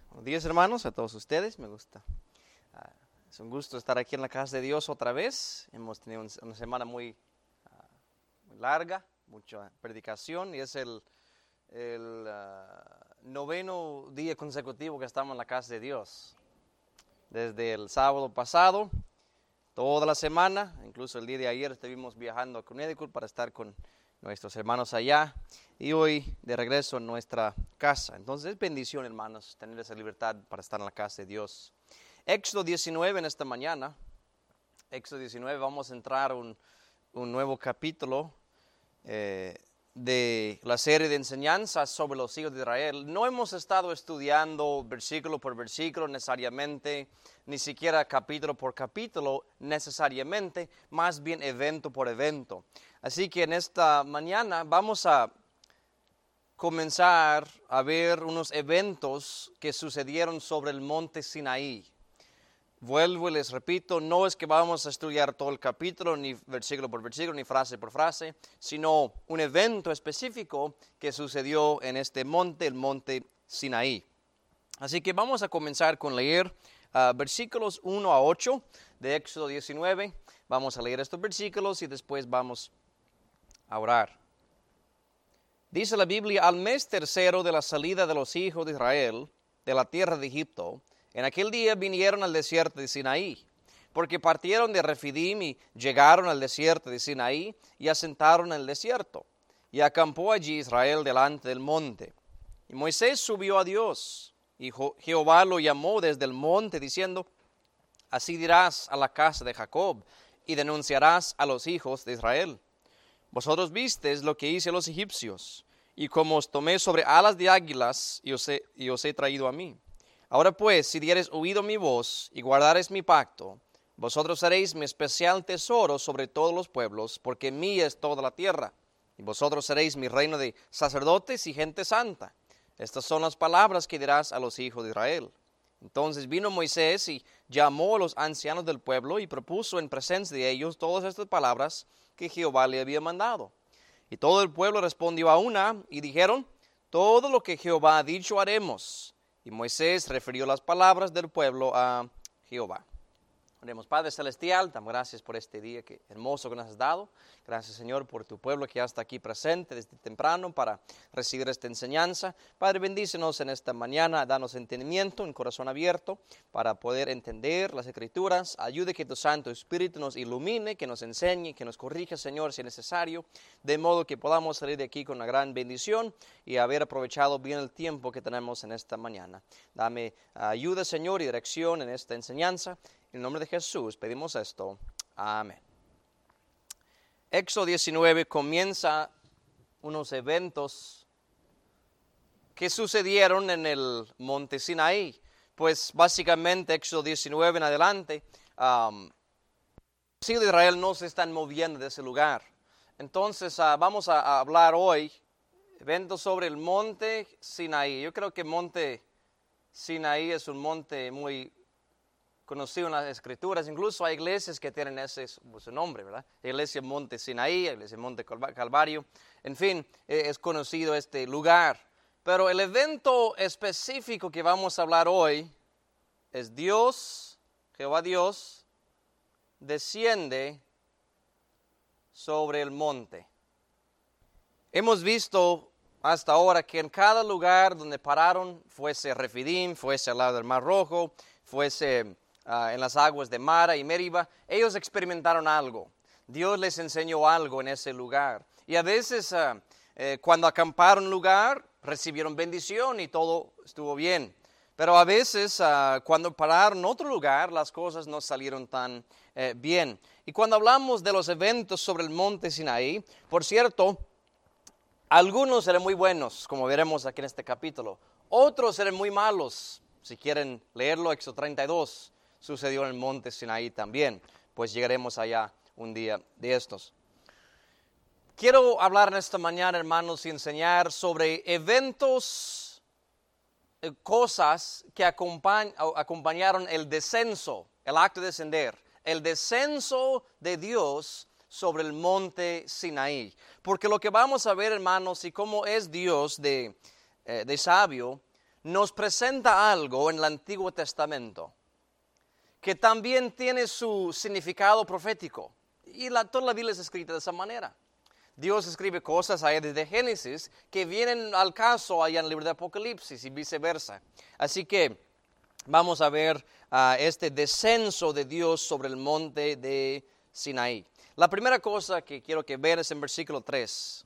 Buenos días, hermanos, a todos ustedes. Me gusta. Es un gusto estar aquí en la casa de Dios otra vez. Hemos tenido una semana muy larga, mucha predicación, y es el noveno día consecutivo que estamos en la casa de Dios. Desde el sábado pasado, toda la semana, incluso el día de ayer estuvimos viajando a Connecticut para estar con nuestros hermanos allá, y hoy de regreso en nuestra casa. Entonces es bendición, hermanos, tener esa libertad para estar en la casa de Dios. Éxodo 19 en esta mañana. Éxodo 19, vamos a entrar un nuevo capítulo de la serie de enseñanzas sobre los hijos de Israel. No hemos estado estudiando versículo por versículo necesariamente, ni siquiera capítulo por capítulo necesariamente, más bien evento por evento. Así que en esta mañana vamos a comenzar a ver unos eventos que sucedieron sobre el monte Sinaí. Vuelvo y les repito, no es que vamos a estudiar todo el capítulo, ni versículo por versículo, ni frase por frase, sino un evento específico que sucedió en este monte, el monte Sinaí. Así que vamos a comenzar con leer versículos 1 a 8 de Éxodo 19. Vamos a leer estos versículos y después vamos a orar. Dice la Biblia: al mes tercero de la salida de los hijos de Israel de la tierra de Egipto, en aquel día vinieron al desierto de Sinaí, porque partieron de Refidim y llegaron al desierto de Sinaí y asentaron en el desierto. Y acampó allí Israel delante del monte. Y Moisés subió a Dios, y Jehová lo llamó desde el monte, diciendo: así dirás a la casa de Jacob, y denunciarás a los hijos de Israel: vosotros visteis lo que hice a los egipcios, y como os tomé sobre alas de águilas, y os he traído a mí. Ahora pues, si diereis oído mi voz, y guardareis mi pacto, vosotros seréis mi especial tesoro sobre todos los pueblos, porque mía es toda la tierra, y vosotros seréis mi reino de sacerdotes y gente santa. Estas son las palabras que dirás a los hijos de Israel. Entonces vino Moisés y llamó a los ancianos del pueblo y propuso en presencia de ellos todas estas palabras que Jehová le había mandado. Y todo el pueblo respondió a una y dijeron: todo lo que Jehová ha dicho haremos. Y Moisés refirió las palabras del pueblo a Jehová. Oremos. Padre celestial, damos gracias por este día hermoso que nos has dado. Gracias, Señor, por tu pueblo que ya está aquí presente desde temprano para recibir esta enseñanza. Padre, bendícenos en esta mañana, danos entendimiento, un corazón abierto para poder entender las Escrituras. Ayude que tu Santo Espíritu nos ilumine, que nos enseñe, que nos corrija, Señor, si es necesario, de modo que podamos salir de aquí con una gran bendición y haber aprovechado bien el tiempo que tenemos en esta mañana. Dame ayuda, Señor, y dirección en esta enseñanza. En el nombre de Jesús pedimos esto. Amén. Éxodo 19 comienza unos eventos que sucedieron en el monte Sinaí. Pues básicamente Éxodo 19 en adelante, los hijos de Israel no se están moviendo de ese lugar. Entonces vamos a hablar hoy eventos sobre el monte Sinaí. Yo creo que el monte Sinaí es un monte muy conocido en las Escrituras. Incluso hay iglesias que tienen ese su nombre, ¿verdad? Iglesia Monte Sinaí, Iglesia Monte Calvario. En fin, es conocido este lugar. Pero el evento específico que vamos a hablar hoy es Dios, Jehová Dios, desciende sobre el monte. Hemos visto hasta ahora que en cada lugar donde pararon, fuese Refidim, fuese al lado del Mar Rojo, fuese en las aguas de Mara y Meriba, ellos experimentaron algo. Dios les enseñó algo en ese lugar. Y a veces cuando acamparon en un lugar, recibieron bendición y todo estuvo bien. Pero a veces cuando pararon en otro lugar, las cosas no salieron tan bien. Y cuando hablamos de los eventos sobre el monte Sinaí, por cierto, algunos eran muy buenos, como veremos aquí en este capítulo. Otros eran muy malos. Si quieren leerlo, Éxodo 32. Sucedió en el monte Sinaí también, pues llegaremos allá un día de estos. Quiero hablar en esta mañana, hermanos, y enseñar sobre eventos, cosas que acompañaron el descenso, el acto de descender, el descenso de Dios sobre el monte Sinaí. Porque lo que vamos a ver, hermanos, y cómo es Dios de sabio, nos presenta algo en el Antiguo Testamento que también tiene su significado profético. Y toda la Biblia es escrita de esa manera. Dios escribe cosas ahí desde Génesis que vienen al caso allá en el libro de Apocalipsis y viceversa. Así que vamos a ver este descenso de Dios sobre el monte de Sinaí. La primera cosa que quiero que vean es en versículo 3.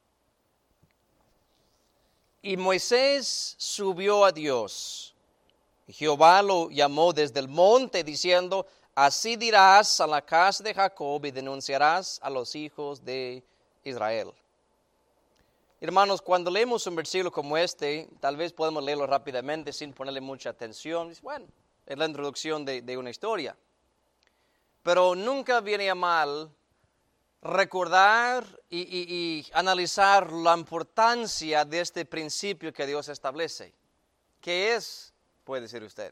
Y Moisés subió a Dios. Y Jehová lo llamó desde el monte diciendo, así dirás a la casa de Jacob y denunciarás a los hijos de Israel. Hermanos, cuando leemos un versículo como este, tal vez podemos leerlo rápidamente sin ponerle mucha atención. Bueno, es la introducción de una historia. Pero nunca viene a mal recordar y analizar la importancia de este principio que Dios establece. ¿Qué es? Puede decir usted.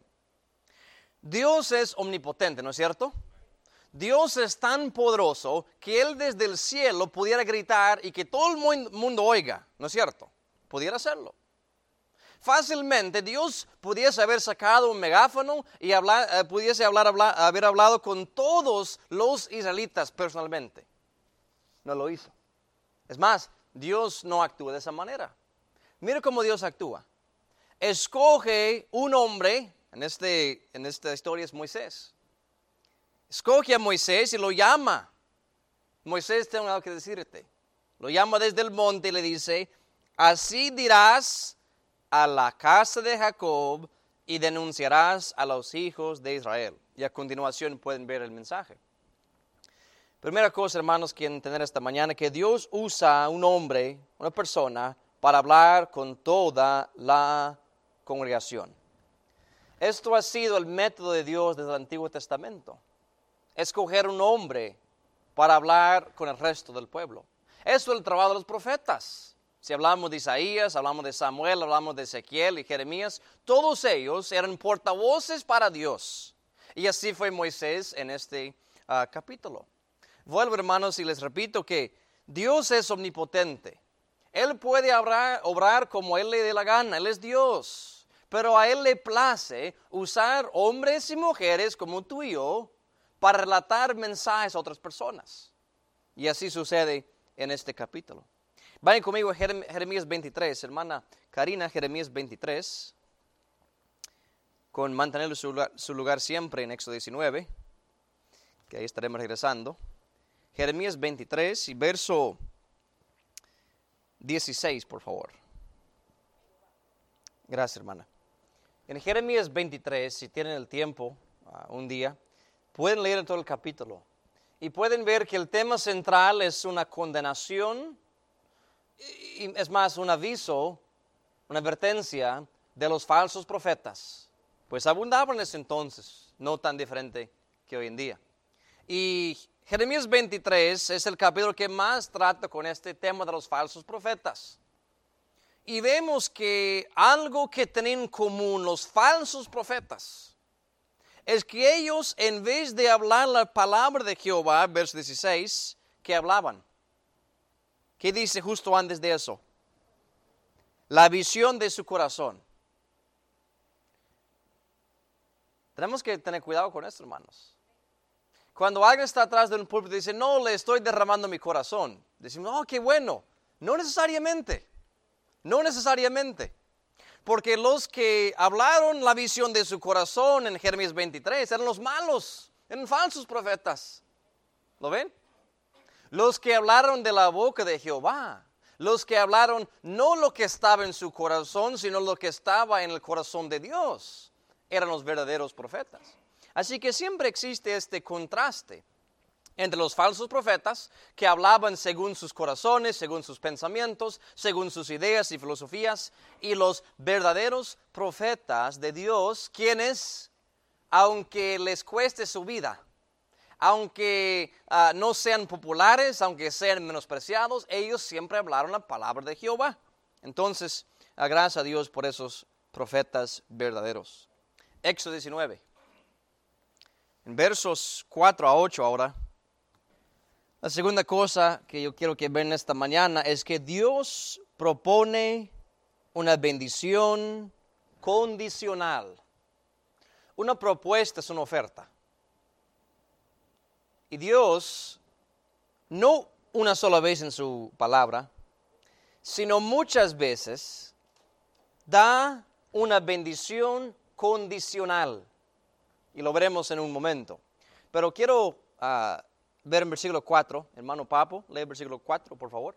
Dios es omnipotente, ¿no es cierto? Dios es tan poderoso que Él desde el cielo pudiera gritar y que todo el mundo oiga, ¿no es cierto? Pudiera hacerlo. Fácilmente Dios pudiese haber sacado un megáfono y haber hablado con todos los israelitas personalmente. No lo hizo. Es más, Dios no actúa de esa manera. Mire cómo Dios actúa. Escoge un hombre, en esta historia es Moisés. Escoge a Moisés y lo llama. Moisés, tengo algo que decirte. Lo llama desde el monte y le dice, así dirás a la casa de Jacob y denunciarás a los hijos de Israel. Y a continuación pueden ver el mensaje. Primera cosa, hermanos, que entender esta mañana, que Dios usa a un hombre, una persona, para hablar con toda la congregación. Esto ha sido el método de Dios desde el Antiguo Testamento. Escoger un hombre para hablar con el resto del pueblo. Eso es el trabajo de los profetas. Si hablamos de Isaías, hablamos de Samuel, hablamos de Ezequiel y Jeremías, todos ellos eran portavoces para Dios. Y así fue Moisés en este capítulo. Vuelvo, hermanos, y les repito que Dios es omnipotente. Él puede obrar como Él le dé la gana. Él es Dios. Pero a Él le place usar hombres y mujeres como tú y yo para relatar mensajes a otras personas. Y así sucede en este capítulo. Vayan conmigo a Jeremías 23, hermana Karina, Jeremías 23, con mantener su lugar siempre en Éxodo 19, que ahí estaremos regresando. Jeremías 23 y verso 16, por favor. Gracias, hermana. En Jeremías 23, si tienen el tiempo, un día, pueden leer todo el capítulo. Y pueden ver que el tema central es una condenación, y es más, un aviso, una advertencia de los falsos profetas. Pues abundaban en ese entonces, no tan diferente que hoy en día. Y Jeremías 23 es el capítulo que más trata con este tema de los falsos profetas. Y vemos que algo que tienen en común los falsos profetas es que ellos, en vez de hablar la palabra de Jehová, verso 16, ¿qué hablaban? ¿Qué dice justo antes de eso? La visión de su corazón. Tenemos que tener cuidado con esto, hermanos. Cuando alguien está atrás de un púlpito y dice, no, le estoy derramando mi corazón. Decimos, oh, qué bueno. No necesariamente. No necesariamente. Porque los que hablaron la visión de su corazón en Jeremías 23 eran los malos, eran falsos profetas. ¿Lo ven? Los que hablaron de la boca de Jehová, los que hablaron no lo que estaba en su corazón, sino lo que estaba en el corazón de Dios, eran los verdaderos profetas. Así que siempre existe este contraste entre los falsos profetas que hablaban según sus corazones, según sus pensamientos, según sus ideas y filosofías, y los verdaderos profetas de Dios, quienes, aunque les cueste su vida, aunque no sean populares, aunque sean menospreciados, ellos siempre hablaron la palabra de Jehová. Entonces, gracias a Dios por esos profetas verdaderos. Éxodo 19. En versos 4 a 8 ahora, la segunda cosa que yo quiero que vean esta mañana es que Dios propone una bendición condicional. Una propuesta es una oferta. Y Dios, no una sola vez en su palabra, sino muchas veces, da una bendición condicional. Y lo veremos en un momento. Pero quiero ver en versículo 4, hermano Papo, lee el versículo 4, por favor.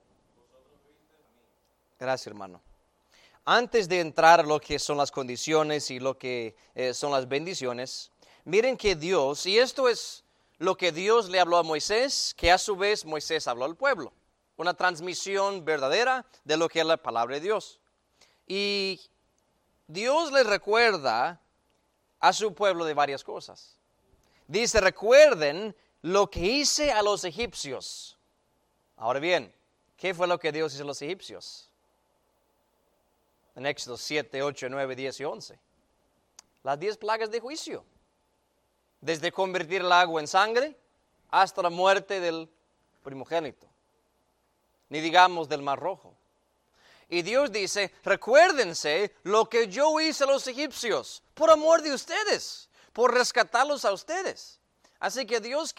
Gracias, hermano. Antes de entrar a lo que son las condiciones y lo que son las bendiciones, miren que Dios, y esto es lo que Dios le habló a Moisés, que a su vez Moisés habló al pueblo. Una transmisión verdadera de lo que es la palabra de Dios. Y Dios le recuerda a su pueblo de varias cosas. Dice, recuerden lo que hice a los egipcios. Ahora bien, ¿qué fue lo que Dios hizo a los egipcios? En Éxodo 7, 8, 9, 10 y 11. Las 10 plagas de juicio. Desde convertir el agua en sangre hasta la muerte del primogénito. Ni digamos del Mar Rojo. Y Dios dice, recuérdense lo que yo hice a los egipcios, por amor de ustedes, por rescatarlos a ustedes. Así que Dios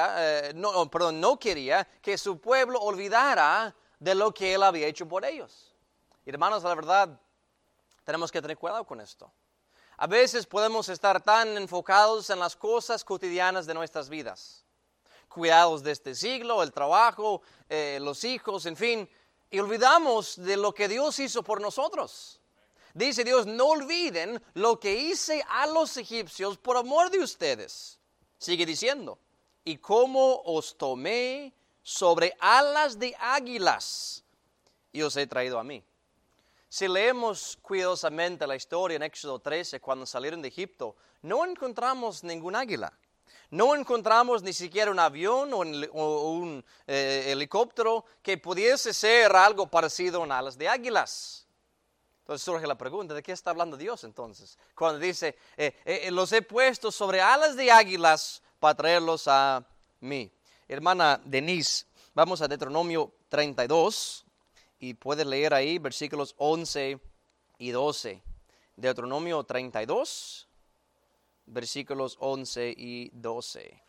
no quería que su pueblo olvidara de lo que Él había hecho por ellos. Hermanos, la verdad, tenemos que tener cuidado con esto. A veces podemos estar tan enfocados en las cosas cotidianas de nuestras vidas. Cuidados de este siglo, el trabajo, los hijos, en fin. Y olvidamos de lo que Dios hizo por nosotros. Dice Dios, no olviden lo que hice a los egipcios por amor de ustedes. Sigue diciendo, y cómo os tomé sobre alas de águilas y os he traído a mí. Si leemos cuidadosamente la historia en Éxodo 13, cuando salieron de Egipto, no encontramos ningún águila. No encontramos ni siquiera un avión o un helicóptero que pudiese ser algo parecido a alas de águilas. Entonces surge la pregunta, ¿de qué está hablando Dios entonces? Cuando dice, los he puesto sobre alas de águilas para traerlos a mí. Hermana Denise, vamos a Deuteronomio 32 y puedes leer ahí versículos 11 y 12. Deuteronomio 32. Versículos 11 y 12.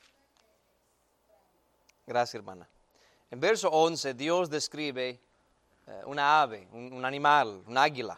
Gracias, hermana. En verso 11, Dios describe una ave, un animal, un águila.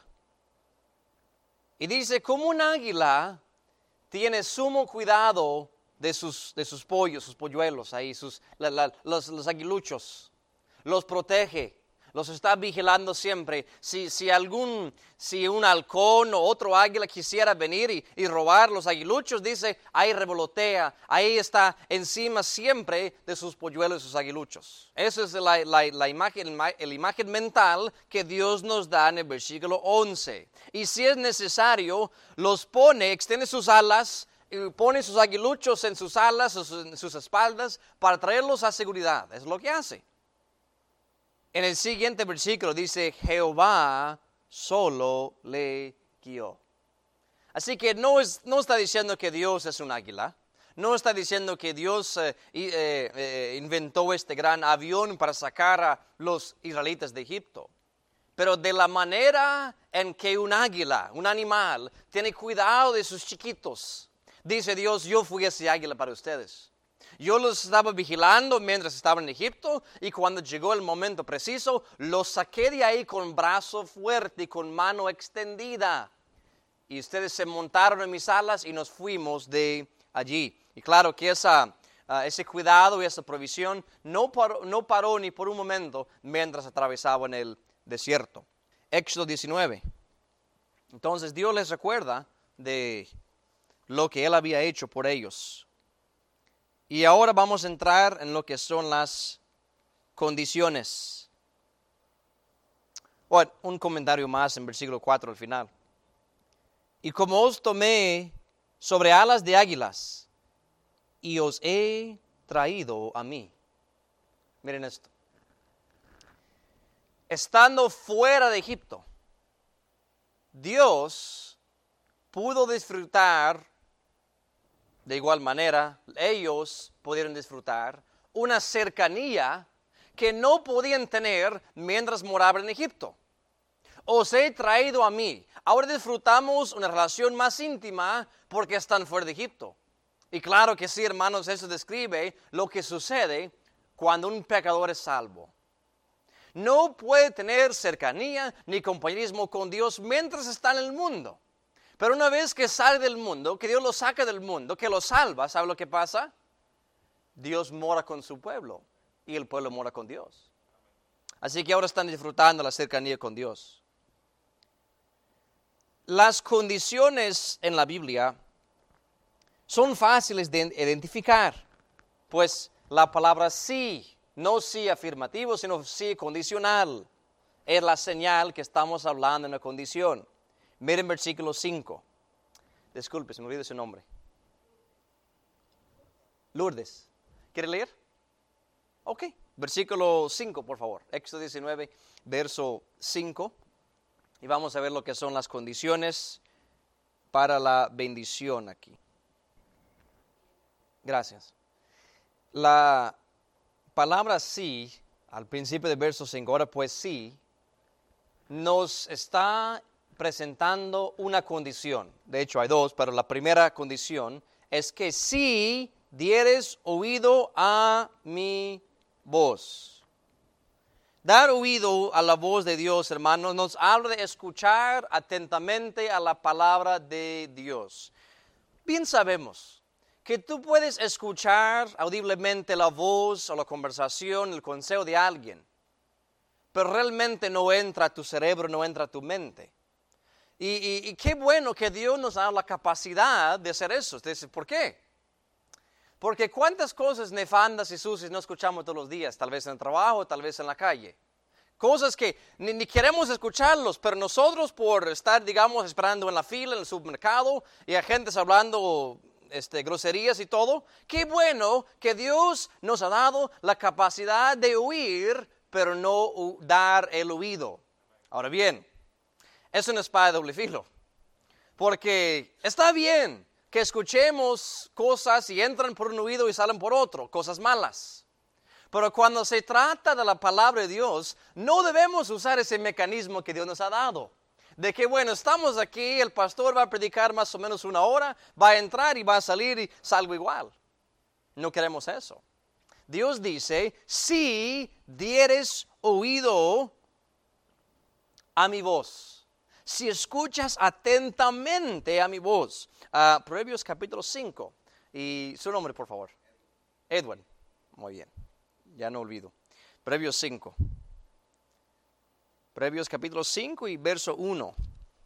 Y dice, como un águila tiene sumo cuidado de sus pollos, sus polluelos, ahí, los aguiluchos. Los protege. Los está vigilando siempre. Si un halcón o otro águila quisiera venir y robar los aguiluchos, dice, ahí revolotea, ahí está encima siempre de sus polluelos y sus aguiluchos. Esa es la imagen mental que Dios nos da en el versículo 11. Y si es necesario, los pone, extiende sus alas, y pone sus aguiluchos en sus alas, en sus espaldas, para traerlos a seguridad. Es lo que hace. En el siguiente versículo dice, Jehová solo le guió. Así que no está diciendo que Dios es un águila. No está diciendo que Dios inventó este gran avión para sacar a los israelitas de Egipto. Pero de la manera en que un águila, un animal, tiene cuidado de sus chiquitos. Dice Dios, yo fui ese águila para ustedes. Yo los estaba vigilando mientras estaban en Egipto y cuando llegó el momento preciso, los saqué de ahí con brazo fuerte y con mano extendida. Y ustedes se montaron en mis alas y nos fuimos de allí. Y claro que ese cuidado y esa provisión no paró ni por un momento mientras atravesaban el desierto. Éxodo 19. Entonces Dios les recuerda de lo que Él había hecho por ellos. Y ahora vamos a entrar en lo que son las condiciones. Bueno, un comentario más en versículo 4 al final. Y como os tomé sobre alas de águilas y os he traído a mí. Miren esto. Estando fuera de Egipto, Dios pudo disfrutar. De igual manera, ellos pudieron disfrutar una cercanía que no podían tener mientras moraban en Egipto. os he traído a mí. Ahora disfrutamos una relación más íntima porque están fuera de Egipto. Y claro que sí, hermanos, eso describe lo que sucede cuando un pecador es salvo. No puede tener cercanía ni compañerismo con Dios mientras está en el mundo. Pero una vez que sale del mundo, que Dios lo saca del mundo, que lo salva, ¿sabe lo que pasa? Dios mora con su pueblo y el pueblo mora con Dios. Así que ahora están disfrutando la cercanía con Dios. Las condiciones en la Biblia son fáciles de identificar, pues la palabra sí, no sí afirmativo, sino sí condicional, es la señal que estamos hablando en la condición. Miren versículo 5. Disculpe, se me olvidó su nombre. Lourdes. ¿Quiere leer? Ok. Versículo 5, por favor. Éxodo 19, verso 5. Y vamos a ver lo que son las condiciones para la bendición aquí. Gracias. La palabra sí, al principio del verso 5, ahora pues sí, nos está presentando una condición. De hecho, hay dos, pero la primera condición es que si dieres oído a mi voz. Dar oído a la voz de Dios, hermanos, nos habla de escuchar atentamente a la palabra de Dios. Bien sabemos que tú puedes escuchar audiblemente la voz o la conversación, el consejo de alguien, pero realmente no entra a tu cerebro, no entra a tu mente. Y qué bueno que Dios nos da la capacidad de hacer eso. Usted dice, ¿por qué? Porque cuántas cosas nefandas y sucias no escuchamos todos los días, tal vez en el trabajo, tal vez en la calle. Cosas que ni queremos escucharlos, pero nosotros por estar, digamos, esperando en la fila, en el supermercado, y a gente hablando groserías y todo, qué bueno que Dios nos ha dado la capacidad de oír, pero no dar el oído. Ahora bien, es una espada de doble filo, porque está bien que escuchemos cosas y entran por un oído y salen por otro, cosas malas. Pero cuando se trata de la palabra de Dios, no debemos usar ese mecanismo que Dios nos ha dado. De que bueno, estamos aquí, el pastor va a predicar más o menos una hora, va a entrar y va a salir y salgo igual. No queremos eso. Dios dice, si dieres oído a mi voz. Si escuchas atentamente a mi voz. Proverbios capítulo 5. Y su nombre, por favor. Edwin. Muy bien. Ya no olvido. Proverbios 5. Proverbios capítulo 5 y verso 1.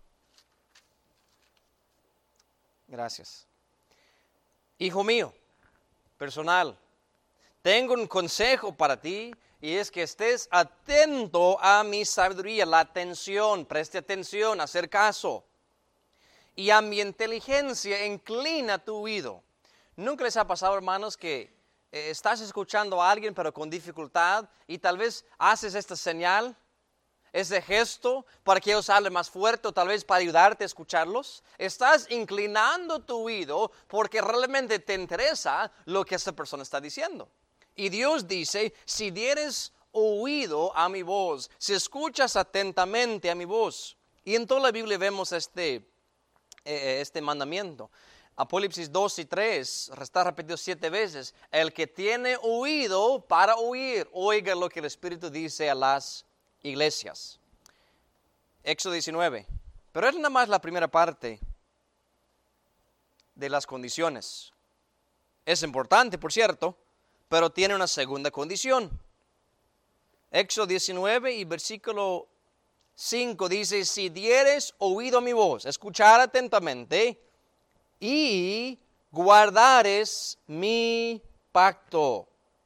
Gracias. Hijo mío, personal, tengo un consejo para ti. Y es que estés atento a mi sabiduría, la atención, preste atención, hacer caso. Y a mi inteligencia, inclina tu oído. ¿Nunca les ha pasado, hermanos, que estás escuchando a alguien pero con dificultad y tal vez haces esta señal, ese gesto para que ellos hablen más fuerte o tal vez para ayudarte a escucharlos? Estás inclinando tu oído porque realmente te interesa lo que esa persona está diciendo. Y Dios dice, si dieres oído a mi voz, si escuchas atentamente a mi voz. Y en toda la Biblia vemos este mandamiento. Apocalipsis 2 y 3, está repetido 7 veces. El que tiene oído para oír, oiga lo que el Espíritu dice a las iglesias. Éxodo 19. Pero es nada más la primera parte de las condiciones. Es importante, por cierto, pero tiene una segunda condición. Éxodo 19 y versículo 5 dice, si dieres oído a mi voz, escuchar atentamente, y guardares mi pacto.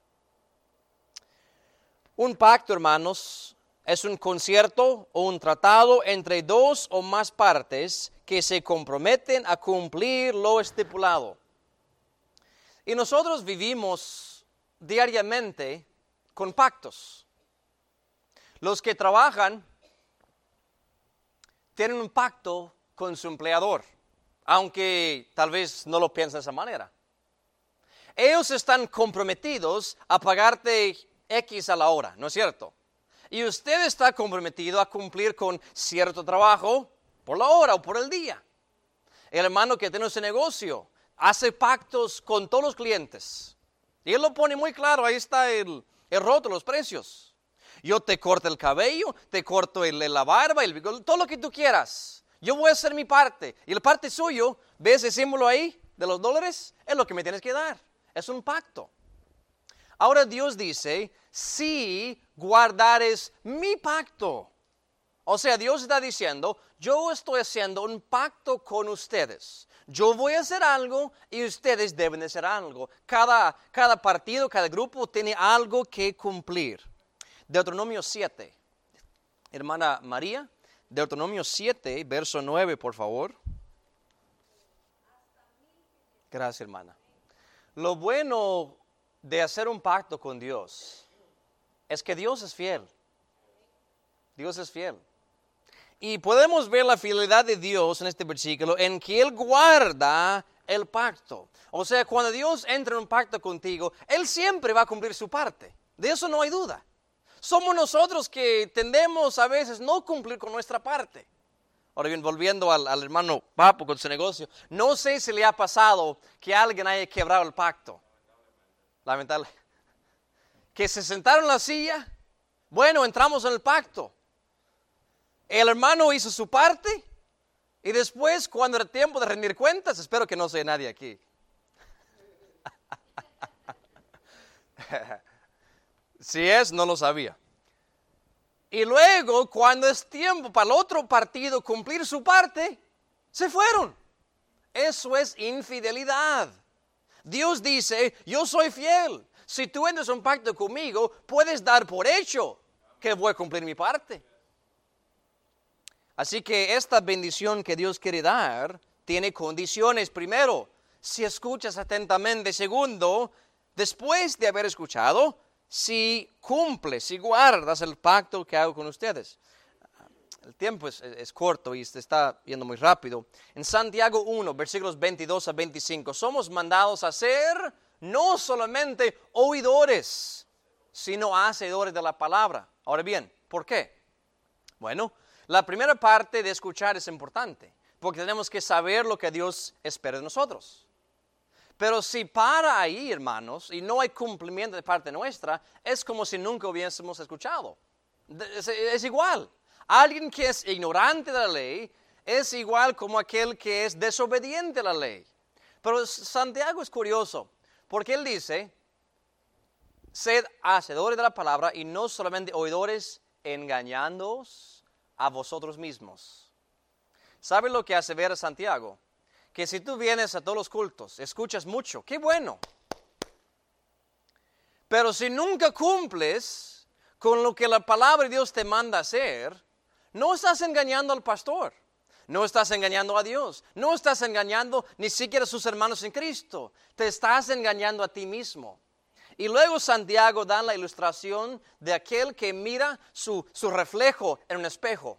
Un pacto, hermanos, es un concierto o un tratado entre dos o más partes que se comprometen a cumplir lo estipulado. Y nosotros vivimos diariamente con pactos. Los que trabajan tienen un pacto con su empleador, aunque tal vez no lo piensen de esa manera. Ellos están comprometidos a pagarte X a la hora, ¿no es cierto? y usted está comprometido a cumplir con cierto trabajo por la hora o por el día. El hermano que tiene ese negocio hace pactos con todos los clientes. Y él lo pone muy claro, ahí está el rótulo, los precios. Yo te corto el cabello, te corto la barba, todo lo que tú quieras. Yo voy a hacer mi parte. Y la parte suyo, ¿ves ese símbolo ahí de los dólares? Es lo que me tienes que dar. Es un pacto. Ahora Dios dice, si guardares mi pacto. O sea, Dios está diciendo, yo estoy haciendo un pacto con ustedes. Yo voy a hacer algo y ustedes deben hacer algo. Cada partido, cada grupo tiene algo que cumplir. Deuteronomio 7. Hermana María, Deuteronomio 7, verso 9, por favor. Gracias, hermana. Lo bueno de hacer un pacto con Dios es que Dios es fiel. Dios es fiel. Y podemos ver la fidelidad de Dios en este versículo en que Él guarda el pacto. O sea, cuando Dios entra en un pacto contigo, Él siempre va a cumplir su parte. De eso no hay duda. Somos nosotros que tendemos a veces no cumplir con nuestra parte. Ahora bien, volviendo al hermano Papo con su negocio, no sé si le ha pasado que alguien haya quebrado el pacto. Lamentable. Que se sentaron en la silla, bueno, entramos en el pacto. El hermano hizo su parte y después, cuando era tiempo de rendir cuentas, espero que no sea nadie aquí. Si es, no lo sabía. Y luego, cuando es tiempo para el otro partido cumplir su parte, se fueron. Eso es infidelidad. Dios dice, yo soy fiel. Si tú entras en un pacto conmigo, puedes dar por hecho que voy a cumplir mi parte. Así que esta bendición que Dios quiere dar tiene condiciones. Primero, si escuchas atentamente. Segundo, después de haber escuchado, si cumples, si guardas el pacto que hago con ustedes. El tiempo es corto y se está yendo muy rápido. En Santiago 1, versículos 22 a 25, somos mandados a ser no solamente oidores, sino hacedores de la palabra. Ahora bien, ¿por qué? Bueno, la primera parte de escuchar es importante, porque tenemos que saber lo que Dios espera de nosotros. Pero si para ahí, hermanos, y no hay cumplimiento de parte nuestra, es como si nunca hubiésemos escuchado. Es igual. Alguien que es ignorante de la ley es igual como aquel que es desobediente a la ley. Pero Santiago es curioso, porque él dice, sed hacedores de la palabra y no solamente oidores, engañándoos a vosotros mismos. ¿Sabe lo que hace ver a Santiago? Que si tú vienes a todos los cultos, escuchas mucho, qué bueno. Pero si nunca cumples con lo que la palabra de Dios te manda hacer, no estás engañando al pastor, no estás engañando a Dios, no estás engañando ni siquiera a sus hermanos en Cristo, te estás engañando a ti mismo. Y luego Santiago da la ilustración de aquel que mira su reflejo en un espejo.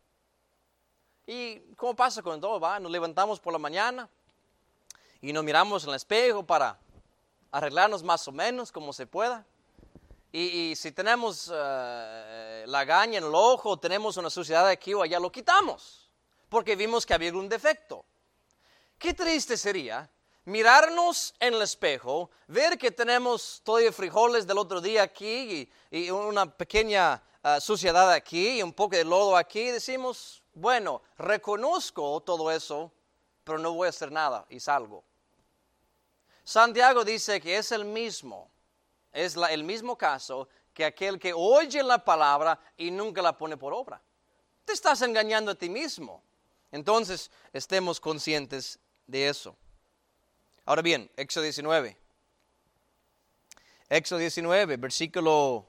¿Y cómo pasa con todo? Nos levantamos por la mañana y nos miramos en el espejo para arreglarnos más o menos como se pueda. Y si tenemos lagaña en el ojo, tenemos una suciedad aquí o allá, lo quitamos, porque vimos que había algún defecto. Qué triste sería mirarnos en el espejo, ver que tenemos todavía frijoles del otro día aquí y una pequeña suciedad aquí y un poco de lodo aquí, y decimos, bueno, reconozco todo eso, pero no voy a hacer nada y salgo. Santiago dice que es el mismo caso que aquel que oye la palabra y nunca la pone por obra. Te estás engañando a ti mismo. Entonces, estemos conscientes de eso. Ahora bien, Éxodo 19. Éxodo 19, versículo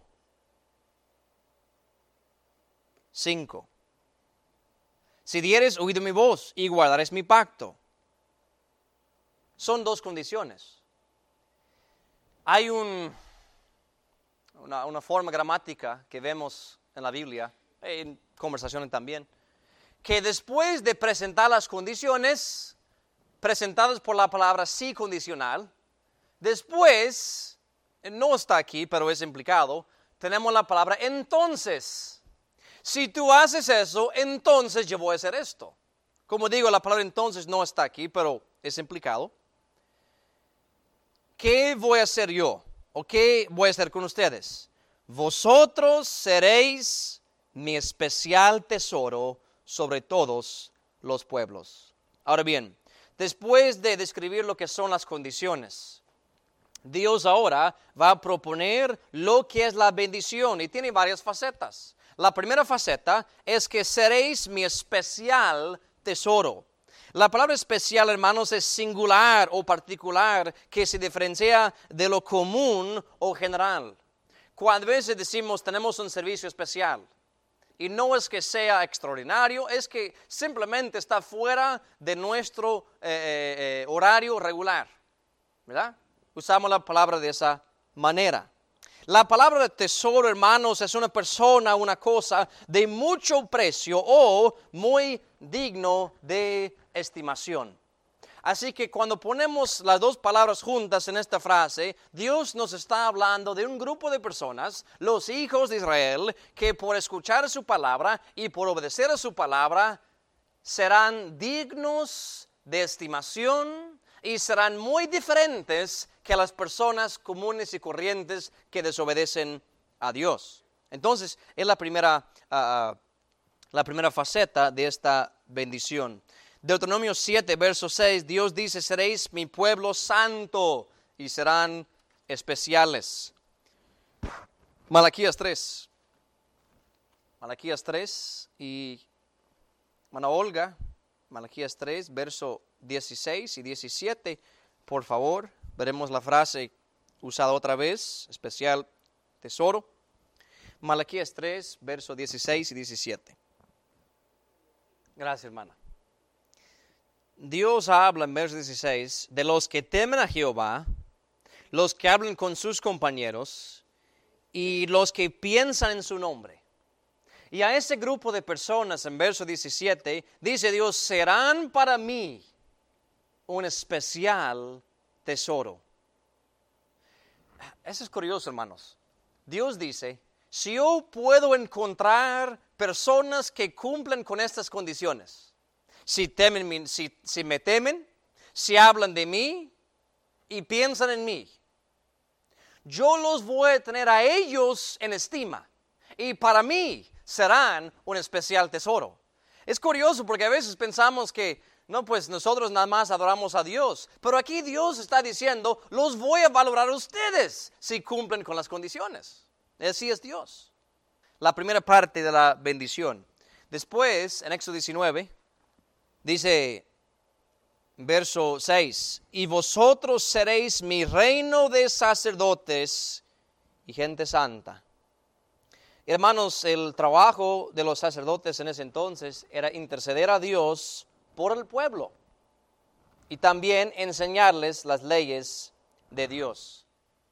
5. Si dieres oído mi voz y guardares mi pacto. Son dos condiciones. Hay una forma gramática que vemos en la Biblia, en conversaciones también, que después de presentar las condiciones presentadas por la palabra sí condicional, después, no está aquí, pero es implicado, tenemos la palabra entonces. Si tú haces eso, entonces yo voy a hacer esto. Como digo, la palabra entonces no está aquí, pero es implicado. ¿Qué voy a hacer yo? ¿O qué voy a hacer con ustedes? Vosotros seréis mi especial tesoro sobre todos los pueblos. Ahora bien, después de describir lo que son las condiciones, Dios ahora va a proponer lo que es la bendición y tiene varias facetas. La primera faceta es que seréis mi especial tesoro. La palabra especial, hermanos, es singular o particular que se diferencia de lo común o general. Cuando a veces decimos tenemos un servicio especial, y no es que sea extraordinario, es que simplemente está fuera de nuestro horario regular, ¿verdad? Usamos la palabra de esa manera. La palabra de tesoro, hermanos, es una persona, una cosa de mucho precio o muy digno de estimación. Así que cuando ponemos las dos palabras juntas en esta frase, Dios nos está hablando de un grupo de personas, los hijos de Israel, que por escuchar su palabra y por obedecer a su palabra, serán dignos de estimación y serán muy diferentes que las personas comunes y corrientes que desobedecen a Dios. Entonces, es la primera faceta de esta bendición. Deuteronomio 7, verso 6, Dios dice, seréis mi pueblo santo y serán especiales. Malaquías 3 y hermana Olga, Malaquías 3, verso 16 y 17, por favor, veremos la frase usada otra vez, especial tesoro. Malaquías 3, verso 16 y 17. Gracias, hermana. Dios habla en verso 16 de los que temen a Jehová, los que hablan con sus compañeros y los que piensan en su nombre. Y a ese grupo de personas en verso 17 dice Dios, serán para mí un especial tesoro. Eso es curioso, hermanos. Dios dice, si yo puedo encontrar personas que cumplen con estas condiciones, si me temen, si hablan de mí y piensan en mí, yo los voy a tener a ellos en estima y para mí serán un especial tesoro. Es curioso porque a veces pensamos que no, pues nosotros nada más adoramos a Dios, pero aquí Dios está diciendo, los voy a valorar a ustedes si cumplen con las condiciones. Así es Dios. La primera parte de la bendición. Después, en Éxodo 19, dice, verso 6, y vosotros seréis mi reino de sacerdotes y gente santa. Hermanos, el trabajo de los sacerdotes en ese entonces era interceder a Dios por el pueblo y también enseñarles las leyes de Dios.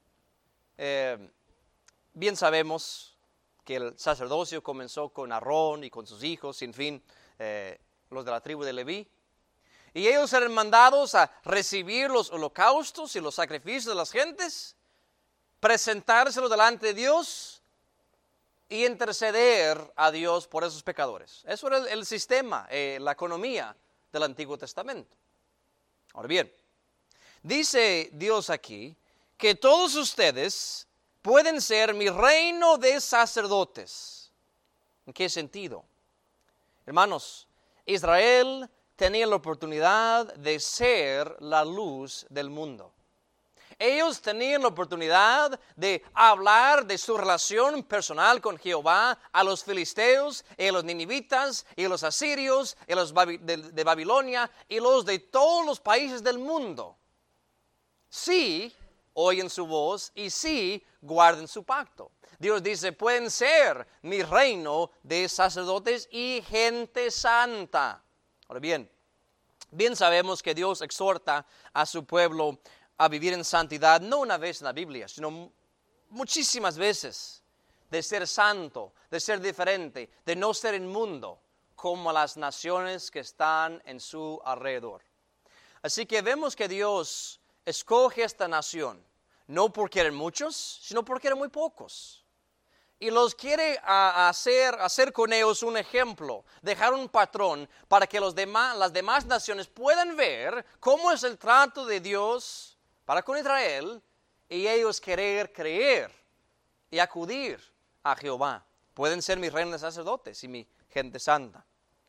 Bien sabemos que el sacerdocio comenzó con Aarón y con sus hijos, en fin, los de la tribu de Leví. Y ellos eran mandados a recibir los holocaustos y los sacrificios de las gentes, presentárselos delante de Dios y interceder a Dios por esos pecadores. Eso era el sistema, la economía del Antiguo Testamento. Ahora bien, dice Dios aquí que todos ustedes pueden ser mi reino de sacerdotes. ¿En qué sentido? Hermanos, Israel tenía la oportunidad de ser la luz del mundo. Ellos tenían la oportunidad de hablar de su relación personal con Jehová a los filisteos, y a los ninivitas, y a los asirios, y a los de Babilonia, y los de todos los países del mundo. Sí, oyen su voz y sí, guarden su pacto. Dios dice, pueden ser mi reino de sacerdotes y gente santa. Ahora bien sabemos que Dios exhorta a su pueblo a vivir en santidad, no una vez en la Biblia, sino muchísimas veces, de ser santo, de ser diferente, de no ser inmundo, como las naciones que están en su alrededor. Así que vemos que Dios escoge esta nación, no porque eran muchos, sino porque eran muy pocos. y los quiere hacer con ellos un ejemplo, dejar un patrón para que las demás naciones puedan ver cómo es el trato de Dios para con Israel y ellos querer creer y acudir a Jehová. Pueden ser mis reinos sacerdotes y mi gente santa.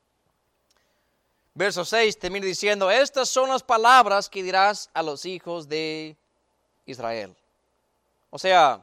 Verso 6 termina diciendo, estas son las palabras que dirás a los hijos de Israel. O sea,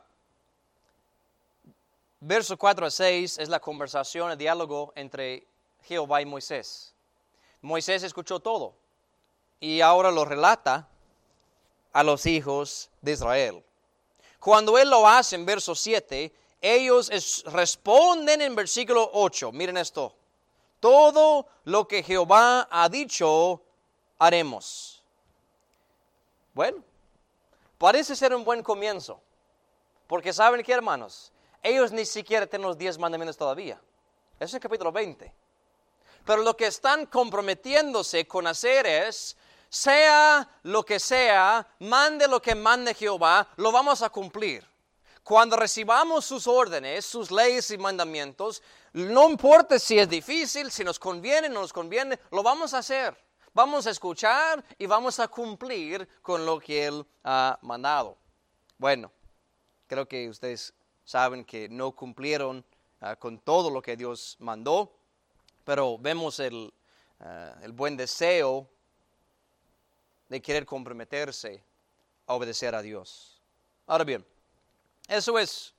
verso 4 a 6 es la conversación, el diálogo entre Jehová y Moisés. Moisés escuchó todo y ahora lo relata a los hijos de Israel. Cuando él lo hace en verso 7, ellos responden en versículo 8. Miren esto. Todo lo que Jehová ha dicho, haremos. Bueno, parece ser un buen comienzo. Porque ¿saben qué, hermanos? Ellos ni siquiera tienen los 10 mandamientos todavía. Eso es el capítulo 20. Pero lo que están comprometiéndose con hacer es, sea lo que sea, mande lo que mande Jehová, lo vamos a cumplir. Cuando recibamos sus órdenes, sus leyes y mandamientos, no importa si es difícil, si nos conviene o no nos conviene, lo vamos a hacer. Vamos a escuchar y vamos a cumplir con lo que Él ha mandado. Bueno, creo que ustedes saben que no cumplieron con todo lo que Dios mandó, pero vemos el buen deseo de querer comprometerse a obedecer a Dios. Ahora bien, eso es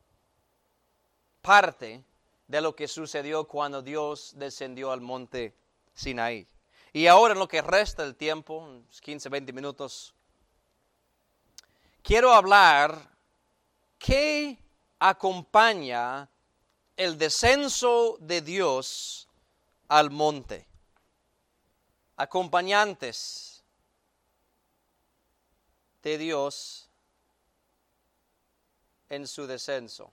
parte de lo que sucedió cuando Dios descendió al monte Sinaí. Y ahora en lo que resta del tiempo, unos 15, 20 minutos, quiero hablar qué acompaña el descenso de Dios al monte. Acompañantes de Dios en su descenso.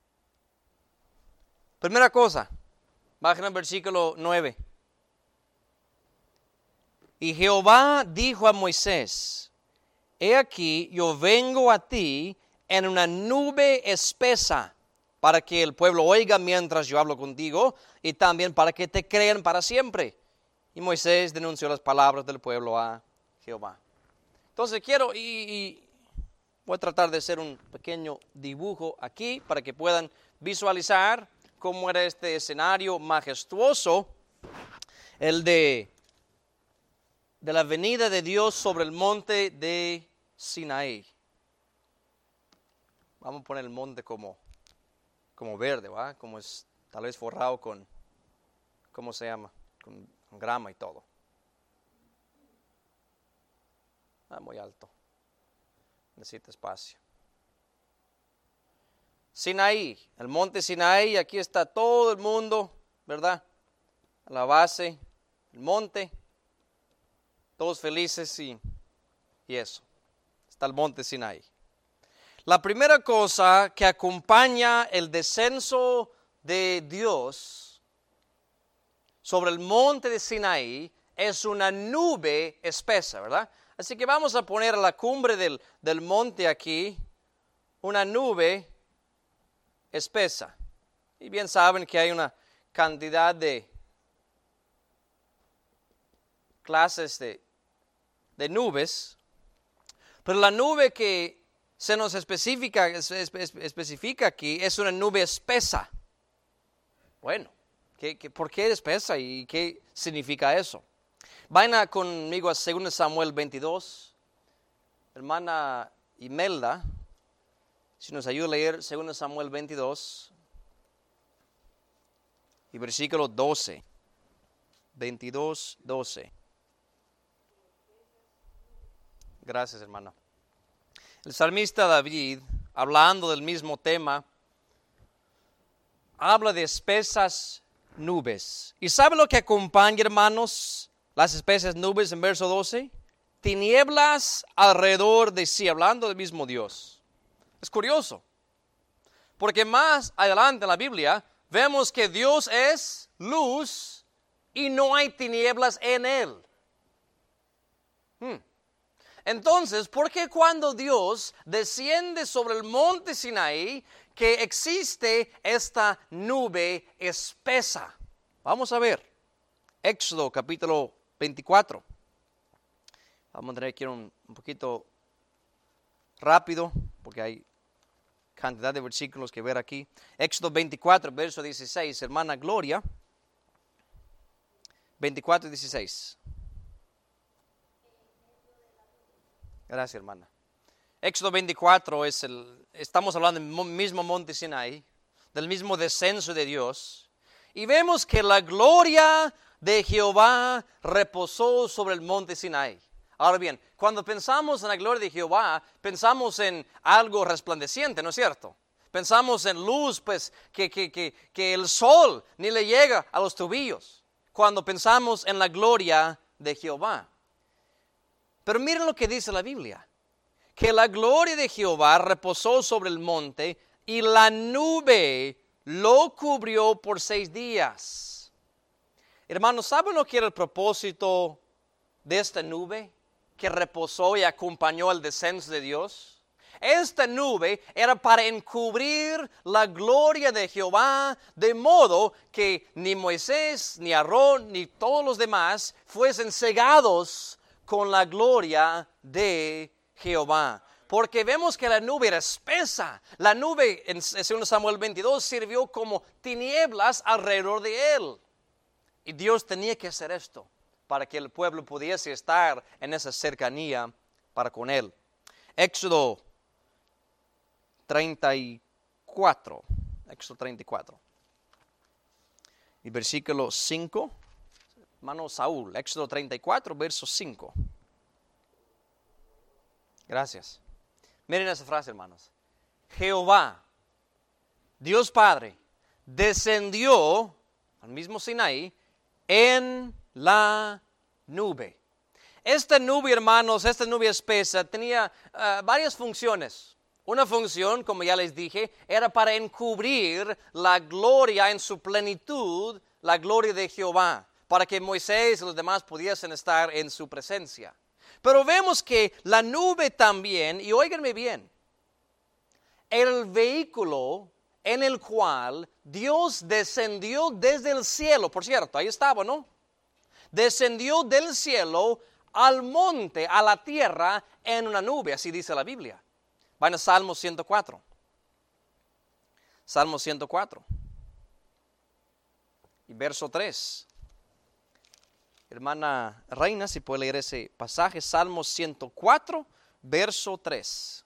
Primera cosa, bajen al versículo 9. Y Jehová dijo a Moisés, he aquí yo vengo a ti en una nube espesa, para que el pueblo oiga mientras yo hablo contigo, y también para que te crean para siempre. Y Moisés denunció las palabras del pueblo a Jehová. Entonces quiero, voy a tratar de hacer un pequeño dibujo aquí para que puedan visualizar cómo era este escenario majestuoso, el de la venida de Dios sobre el monte de Sinaí. Vamos a poner el monte como verde, ¿va? Como es tal vez forrado con, ¿cómo se llama? Con grama y todo. Muy alto. Necesita espacio. Sinaí, el monte Sinaí, aquí está todo el mundo, ¿verdad? A la base, el monte, todos felices y eso. Está el monte Sinaí. La primera cosa que acompaña el descenso de Dios sobre el monte de Sinaí es una nube espesa, ¿verdad? Así que vamos a poner a la cumbre del monte aquí una nube espesa. Y bien saben que hay una cantidad de clases de nubes, pero la nube que se nos especifica aquí es una nube espesa. Bueno, ¿por qué espesa y qué significa eso? Vayan conmigo a 2 Samuel 22. Hermana Imelda, si nos ayuda a leer 2 Samuel 22 y versículo 12. 22, 12. Gracias, hermana. El salmista David, hablando del mismo tema, habla de espesas nubes. ¿Y sabe lo que acompaña, hermanos, las espesas nubes en verso 12? Tinieblas alrededor de sí, hablando del mismo Dios. Es curioso, porque más adelante en la Biblia vemos que Dios es luz y no hay tinieblas en Él. Entonces, ¿por qué cuando Dios desciende sobre el monte Sinaí que existe esta nube espesa? Vamos a ver. Éxodo capítulo 24. Vamos a tener que ir un poquito rápido porque hay cantidad de versículos que ver aquí. Éxodo 24, verso 16. Hermana Gloria. 24 y 16. Gracias, hermana. Éxodo 24 estamos hablando del mismo monte Sinaí, del mismo descenso de Dios. Y vemos que la gloria de Jehová reposó sobre el monte Sinaí. Ahora bien, cuando pensamos en la gloria de Jehová, pensamos en algo resplandeciente, ¿no es cierto? Pensamos en luz, pues, que el sol ni le llega a los tobillos. Cuando pensamos en la gloria de Jehová. Pero miren lo que dice la Biblia. Que la gloria de Jehová reposó sobre el monte y la nube lo cubrió por 6 días. Hermanos, ¿saben lo que era el propósito de esta nube que reposó y acompañó el descenso de Dios? Esta nube era para encubrir la gloria de Jehová, de modo que ni Moisés, ni Aarón, ni todos los demás fuesen cegados con la gloria de Jehová. Porque vemos que la nube era espesa. La nube, en 2 Samuel 22, sirvió como tinieblas alrededor de él. Y Dios tenía que hacer esto para que el pueblo pudiese estar en esa cercanía para con él. Éxodo 34. Éxodo 34. Y versículo 5. Hermano Saúl, Éxodo 34, verso 5. Gracias. Miren esa frase, hermanos. Jehová, Dios Padre, descendió al mismo Sinaí en la nube. Esta nube, hermanos, esta nube espesa tenía varias funciones. Una función, como ya les dije, era para encubrir la gloria en su plenitud, la gloria de Jehová, para que Moisés y los demás pudiesen estar en su presencia. Pero vemos que la nube también, y óiganme bien, el vehículo en el cual Dios descendió desde el cielo, por cierto, ahí estaba, ¿no? Descendió del cielo al monte, a la tierra, en una nube, así dice la Biblia. Van a Salmo 104. Salmo 104. Y verso 3. Hermana Reina, si puede leer ese pasaje, Salmo 104, verso 3.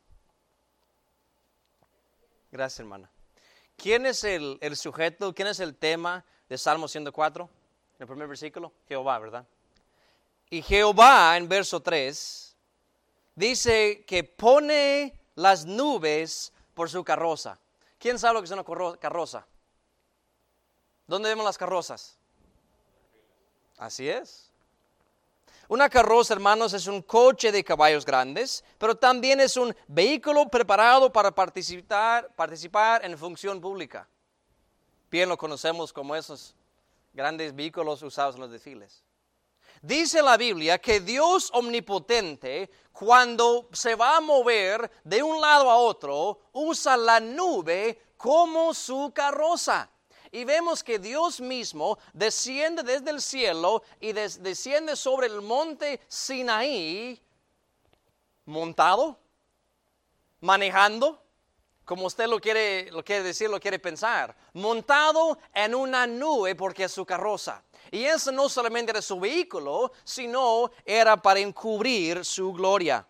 Gracias, hermana. ¿Quién es el sujeto, quién es el tema de Salmo 104? En el primer versículo, Jehová, ¿verdad? Y Jehová, en verso 3, dice que pone las nubes por su carroza. ¿Quién sabe lo que es una carroza? ¿Dónde vemos las carrozas? Así es. Una carroza, hermanos, es un coche de caballos grandes, pero también es un vehículo preparado para participar en función pública. Bien lo conocemos como esos grandes vehículos usados en los desfiles. Dice la Biblia que Dios omnipotente, cuando se va a mover de un lado a otro, usa la nube como su carroza. Y vemos que Dios mismo desciende desde el cielo y desciende sobre el monte Sinaí, montado, manejando, como usted lo quiere decir, lo quiere pensar, montado en una nube porque es su carroza. Y eso no solamente era su vehículo, sino era para encubrir su gloria.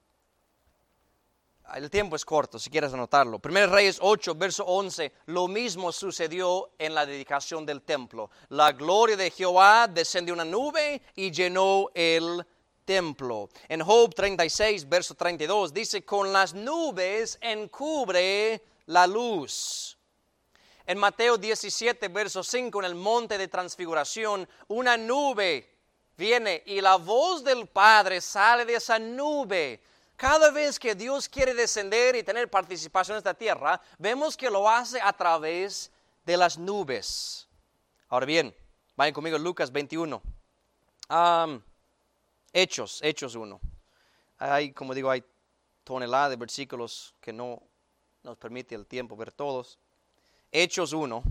El tiempo es corto, si quieres anotarlo. 1 Reyes 8, verso 11, lo mismo sucedió en la dedicación del templo. La gloria de Jehová descendió una nube y llenó el templo. En Job 36, verso 32, dice, con las nubes encubre la luz. En Mateo 17, verso 5, en el monte de transfiguración, una nube viene y la voz del Padre sale de esa nube. Cada vez que Dios quiere descender y tener participación en esta tierra, vemos que lo hace a través de las nubes. Ahora bien, vayan conmigo a Lucas 21. Hechos 1. hay, como digo, hay toneladas de versículos que no nos permite el tiempo ver todos. Hechos 1.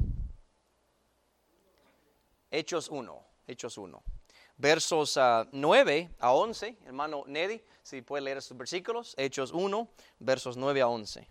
Versos 9 a 11. Hermano Nedi, si puede leer estos versículos. Hechos 1, versos 9 a 11.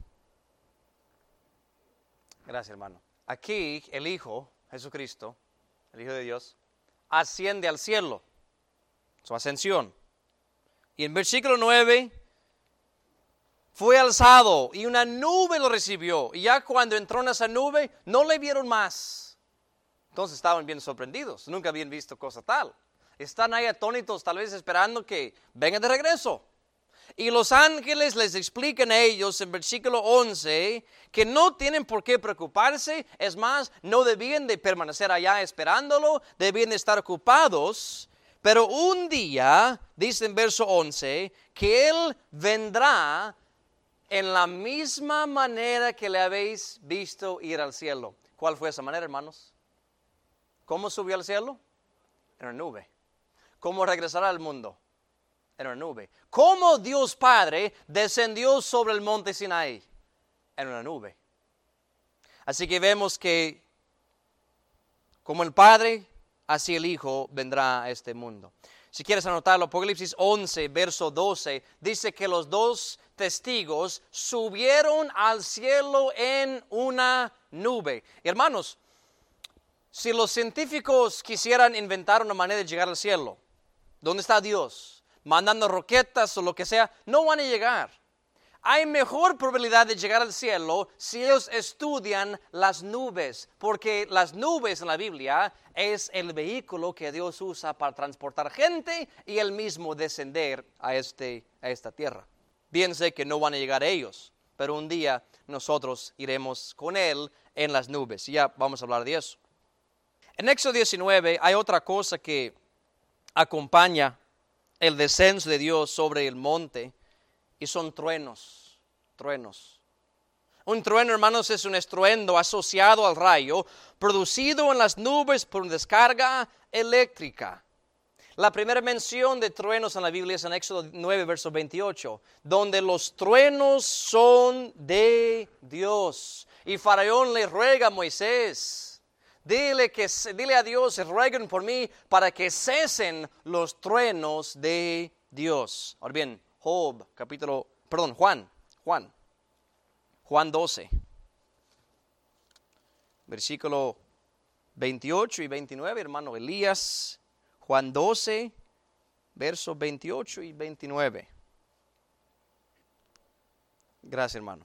Gracias, hermano. Aquí el Hijo, Jesucristo, el Hijo de Dios, asciende al cielo. Su ascensión. Y en versículo 9, fue alzado y una nube lo recibió. Y ya cuando entró en esa nube, no le vieron más. Entonces estaban bien sorprendidos. Nunca habían visto cosa tal. Están ahí atónitos, tal vez esperando que venga de regreso. Y los ángeles les explican a ellos en versículo 11 que no tienen por qué preocuparse. Es más, no debían de permanecer allá esperándolo. Debían de estar ocupados. Pero un día, dice en verso 11, que Él vendrá en la misma manera que le habéis visto ir al cielo. ¿Cuál fue esa manera, hermanos? ¿Cómo subió al cielo? En una nube. ¿Cómo regresará al mundo? En una nube. ¿Cómo Dios Padre descendió sobre el monte Sinaí? En una nube. Así que vemos que como el Padre, así el Hijo vendrá a este mundo. Si quieres anotarlo, Apocalipsis 11, verso 12, dice que los dos testigos subieron al cielo en una nube. Hermanos, si los científicos quisieran inventar una manera de llegar al cielo, ¿dónde está Dios? Mandando roquetas o lo que sea, no van a llegar. Hay mejor probabilidad de llegar al cielo si ellos estudian las nubes, porque las nubes en la Biblia es el vehículo que Dios usa para transportar gente y Él mismo descender a esta tierra. Bien sé que no van a llegar ellos, pero un día nosotros iremos con Él en las nubes. Y ya vamos a hablar de eso. En Éxodo 19 hay otra cosa que acompaña el descenso de Dios sobre el monte. Y son truenos. Un trueno, hermanos, es un estruendo asociado al rayo, producido en las nubes por una descarga eléctrica. La primera mención de truenos en la Biblia es en Éxodo 9, verso 28, donde los truenos son de Dios. Y Faraón le ruega a Moisés, dile a Dios, rueguen por mí para que cesen los truenos de Dios. Ahora bien, Juan 12, versículo 28 y 29, hermano Elías, Juan 12, versos 28 y 29. Gracias, hermano.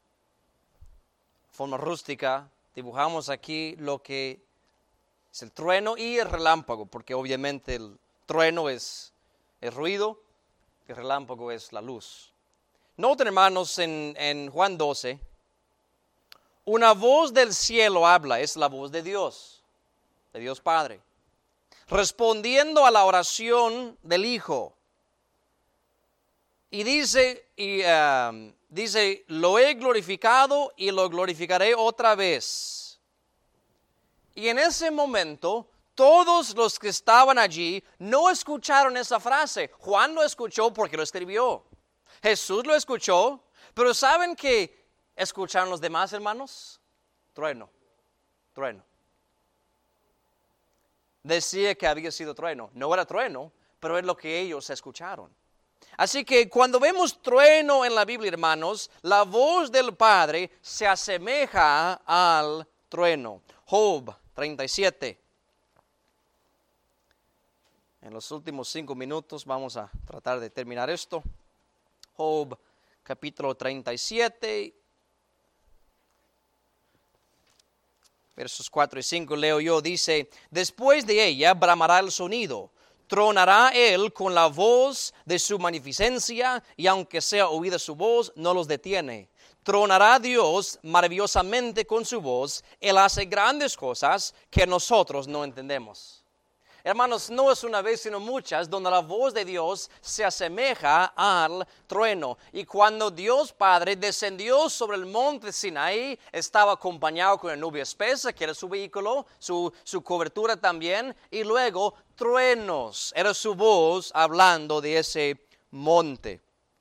De forma rústica, dibujamos aquí lo que es el trueno y el relámpago, porque obviamente el trueno es el ruido, el relámpago es la luz. Noten, hermanos, en Juan 12, una voz del cielo habla, es la voz de Dios Padre, respondiendo a la oración del Hijo. Y dice, lo he glorificado y lo glorificaré otra vez. Y en ese momento, todos los que estaban allí no escucharon esa frase. Juan lo escuchó porque lo escribió. Jesús lo escuchó, pero ¿saben qué escucharon los demás, hermanos? Trueno. Decía que había sido trueno. No era trueno, pero es lo que ellos escucharon. Así que cuando vemos trueno en la Biblia, hermanos, la voz del Padre se asemeja al trueno. Job 37. En los últimos 5 minutos vamos a tratar de terminar esto. Job capítulo 37, versos 4 y 5 leo yo, dice, después de ella bramará el sonido, tronará él con la voz de su magnificencia, y aunque sea oída su voz, no los detiene. Tronará Dios maravillosamente con su voz, Él hace grandes cosas que nosotros no entendemos. Hermanos, no es una vez, sino muchas, donde la voz de Dios se asemeja al trueno. Y cuando Dios Padre descendió sobre el monte Sinaí, estaba acompañado con una nube espesa, que era su vehículo, su cobertura también, y luego truenos, era su voz hablando de ese monte.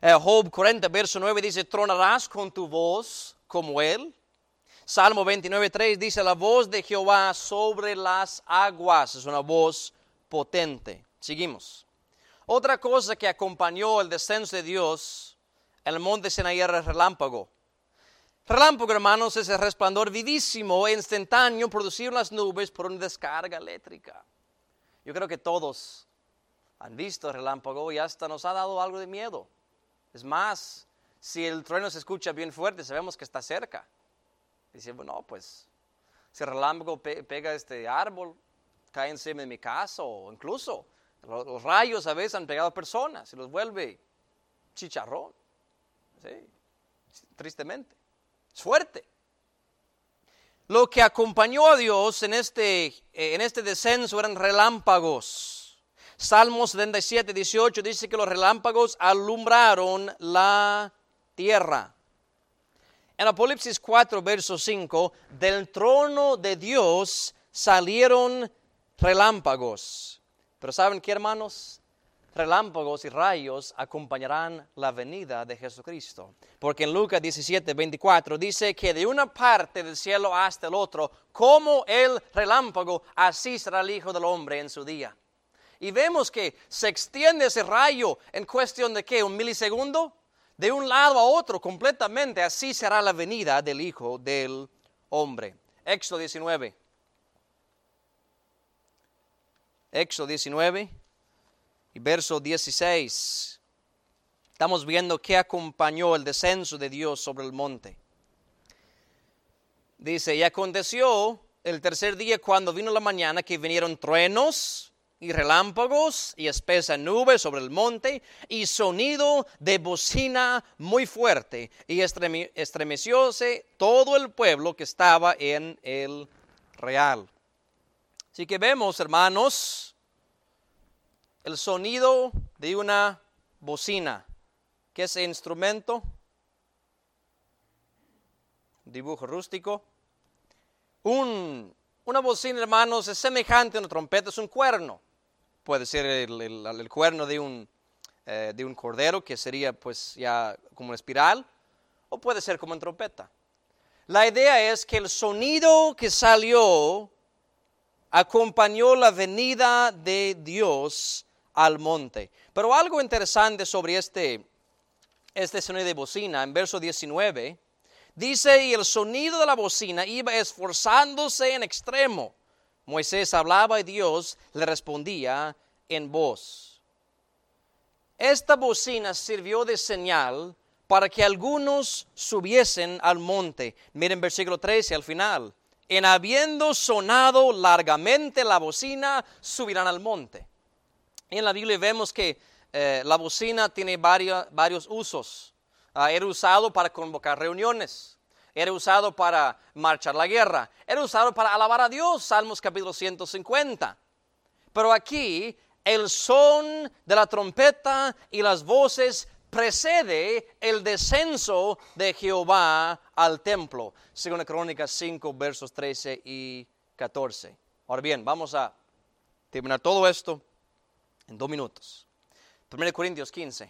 Job 40, verso 9 dice, tronarás con tu voz como él. Salmo 29, 3 dice, la voz de Jehová sobre las aguas. Es una voz potente. Seguimos. Otra cosa que acompañó el descenso de Dios en el monte Sinaí era el relámpago. Relámpago, hermanos, es el resplandor vivísimo e instantáneo producido en las nubes por una descarga eléctrica. Yo creo que todos han visto el relámpago y hasta nos ha dado algo de miedo. Es más, si el trueno se escucha bien fuerte, sabemos que está cerca. Dice, bueno, pues, si el relámpago pega este árbol, cae encima de mi casa, o incluso los rayos a veces han pegado a personas y los vuelve chicharrón. Sí, tristemente. Es fuerte. Lo que acompañó a Dios en este descenso eran relámpagos. Salmos 77, 18 dice que los relámpagos alumbraron la tierra. En Apocalipsis 4, verso 5, del trono de Dios salieron relámpagos. Pero ¿saben qué, hermanos? Relámpagos y rayos acompañarán la venida de Jesucristo. Porque en Lucas 17, 24 dice que de una parte del cielo hasta el otro, como el relámpago, así será el Hijo del Hombre en su día. Y vemos que se extiende ese rayo en cuestión de ¿qué? ¿Un milisegundo? De un lado a otro completamente, así será la venida del Hijo del Hombre. Éxodo 19. Éxodo 19 y verso 16. Estamos viendo qué acompañó el descenso de Dios sobre el monte. Dice, y aconteció el tercer día cuando vino la mañana que vinieron truenos y relámpagos y espesa nube sobre el monte y sonido de bocina muy fuerte y estremecióse todo el pueblo que estaba en el real. Así que vemos, hermanos, el sonido de una bocina. ¿Qué es ese instrumento? Dibujo rústico. Una bocina, hermanos, es semejante a una trompeta, es un cuerno. Puede ser el cuerno de un cordero, que sería pues ya como una espiral, o puede ser como una trompeta. La idea es que el sonido que salió acompañó la venida de Dios al monte. Pero algo interesante sobre este sonido de bocina, en verso 19, dice, y el sonido de la bocina iba esforzándose en extremo. Moisés hablaba y Dios le respondía en voz. Esta bocina sirvió de señal para que algunos subiesen al monte. Miren versículo 13 al final. En habiendo sonado largamente la bocina, subirán al monte. En la Biblia vemos que la bocina tiene varios usos. Era usado para convocar reuniones. Era usado para marchar la guerra. Era usado para alabar a Dios, Salmos capítulo 150. Pero aquí el son de la trompeta y las voces precede el descenso de Jehová al templo. Según Crónicas 5, versos 13 y 14. Ahora bien, vamos a terminar todo esto en 2 minutos. 1 Corintios 15.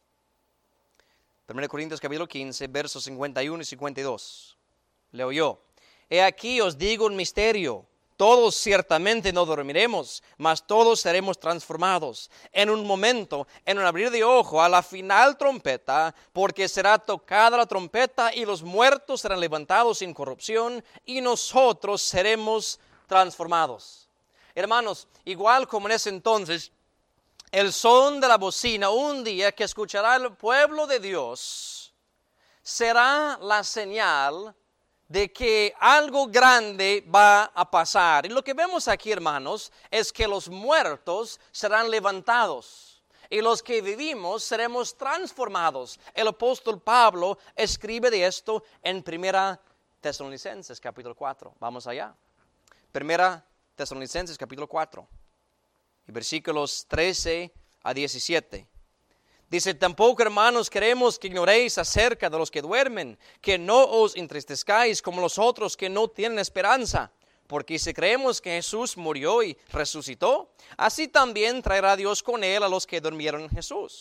1 Corintios capítulo 15, versos 51 y 52. Leo yo. He aquí os digo un misterio. Todos ciertamente no dormiremos, mas todos seremos transformados. En un momento, en un abrir de ojo, a la final trompeta, porque será tocada la trompeta y los muertos serán levantados sin corrupción y nosotros seremos transformados. Hermanos, igual como en ese entonces, el son de la bocina, un día que escuchará el pueblo de Dios, será la señal de que algo grande va a pasar. Y lo que vemos aquí, hermanos, es que los muertos serán levantados y los que vivimos seremos transformados. El apóstol Pablo escribe de esto en 1 Tesalonicenses capítulo 4. Vamos allá. 1 Tesalonicenses capítulo 4. Y versículos 13 a 17. Dice, tampoco, hermanos, queremos que ignoréis acerca de los que duermen, que no os entristezcáis como los otros que no tienen esperanza. Porque si creemos que Jesús murió y resucitó, así también traerá Dios con él a los que durmieron en Jesús.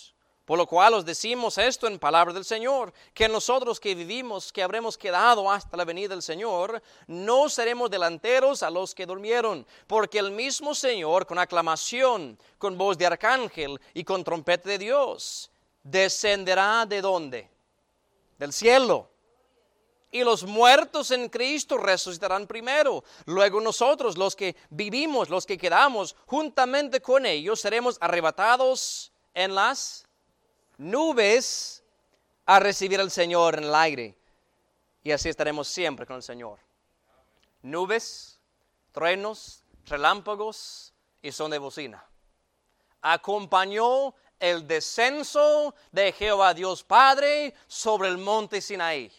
Por lo cual os decimos esto en palabra del Señor, que nosotros que vivimos, que habremos quedado hasta la venida del Señor, no seremos delanteros a los que durmieron, porque el mismo Señor, con aclamación, con voz de arcángel y con trompeta de Dios, descenderá ¿de dónde? Del cielo. Y los muertos en Cristo resucitarán primero. Luego nosotros, los que vivimos, los que quedamos, juntamente con ellos, seremos arrebatados en las nubes a recibir al Señor en el aire. Y así estaremos siempre con el Señor. Nubes, truenos, relámpagos y son de bocina. Acompañó el descenso de Jehová Dios Padre sobre el monte Sinaí.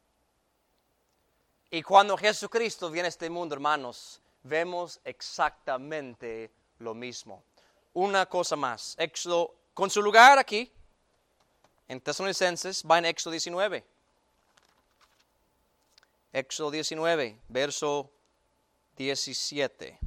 Y cuando Jesucristo viene a este mundo, hermanos, vemos exactamente lo mismo. Una cosa más, Éxodo, con su lugar aquí, en Tesalonicenses, va en Éxodo 19. Éxodo 19, verso 17.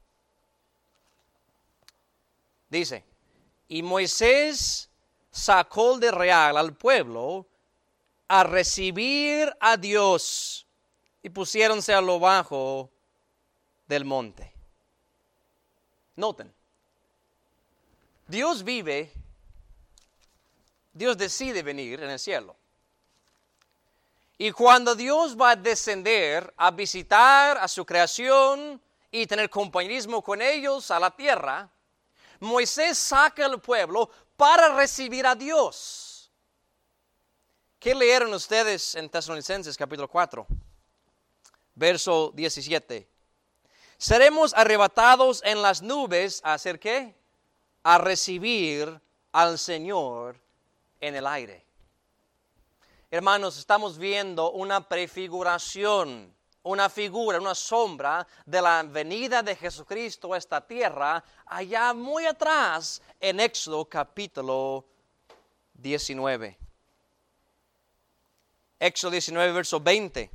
Dice, y Moisés sacó de real al pueblo a recibir a Dios y pusiéronse a lo bajo del monte. Noten, Dios vive, Dios decide venir en el cielo. Y cuando Dios va a descender a visitar a su creación y tener compañerismo con ellos a la tierra, Moisés saca al pueblo para recibir a Dios. ¿Qué leyeron ustedes en Tesalonicenses capítulo 4? Verso 17. Seremos arrebatados en las nubes ¿a hacer qué? A recibir al Señor en el aire. Hermanos, estamos viendo una prefiguración, una figura, una sombra de la venida de Jesucristo a esta tierra, allá muy atrás en Éxodo capítulo 19. Éxodo 19, verso 20.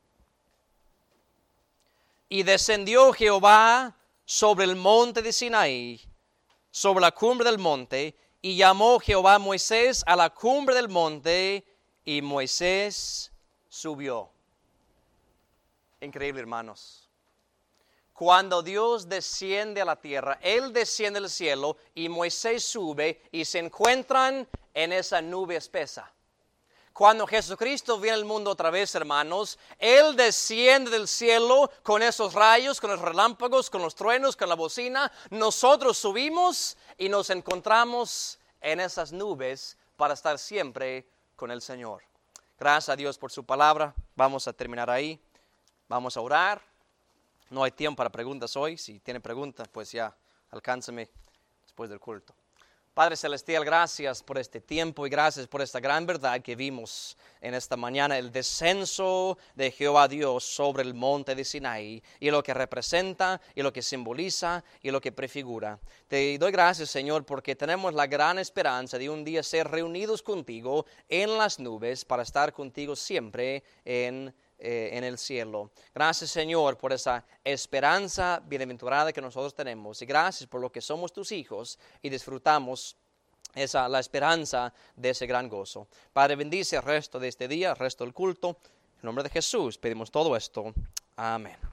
Y descendió Jehová sobre el monte de Sinaí, sobre la cumbre del monte, y llamó Jehová a Moisés a la cumbre del monte, y Moisés subió. Increíble, hermanos. Cuando Dios desciende a la tierra, Él desciende al cielo y Moisés sube y se encuentran en esa nube espesa. Cuando Jesucristo viene al mundo otra vez, hermanos, Él desciende del cielo con esos rayos, con los relámpagos, con los truenos, con la bocina. Nosotros subimos y nos encontramos en esas nubes para estar siempre con el Señor. Gracias a Dios por su palabra. Vamos a terminar ahí. Vamos a orar. No hay tiempo para preguntas hoy. Si tiene preguntas, pues ya alcánzame después del culto. Padre Celestial, gracias por este tiempo y gracias por esta gran verdad que vimos en esta mañana, el descenso de Jehová Dios sobre el monte de Sinaí y lo que representa y lo que simboliza y lo que prefigura. Te doy gracias, Señor, porque tenemos la gran esperanza de un día ser reunidos contigo en las nubes para estar contigo siempre en el cielo. Gracias, Señor, por esa esperanza bienaventurada que nosotros tenemos y gracias por lo que somos tus hijos y disfrutamos la esperanza de ese gran gozo. Padre, bendice el resto de este día, el resto del culto. En nombre de Jesús pedimos todo esto. Amén.